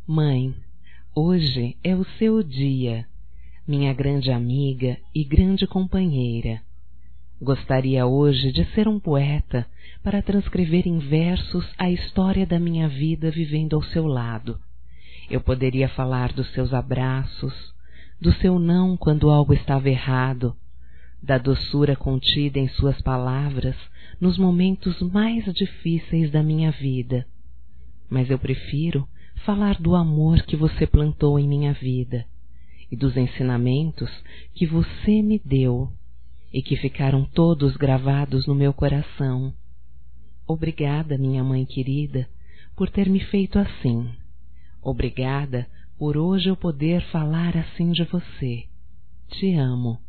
Mãe, hoje é o seu dia, minha grande amiga e grande companheira. Gostaria hoje de ser um poeta para transcrever em versos a história da minha vida vivendo ao seu lado. Eu poderia falar dos seus abraços, do seu não quando algo estava errado, da doçura contida em suas palavras nos momentos mais difíceis da minha vida. Mas eu prefiro falar do amor que você plantou em minha vida e dos ensinamentos que você me deu e que ficaram todos gravados no meu coração. Obrigada, minha mãe querida, por ter me feito assim. Obrigada por hoje eu poder falar assim de você. Te amo.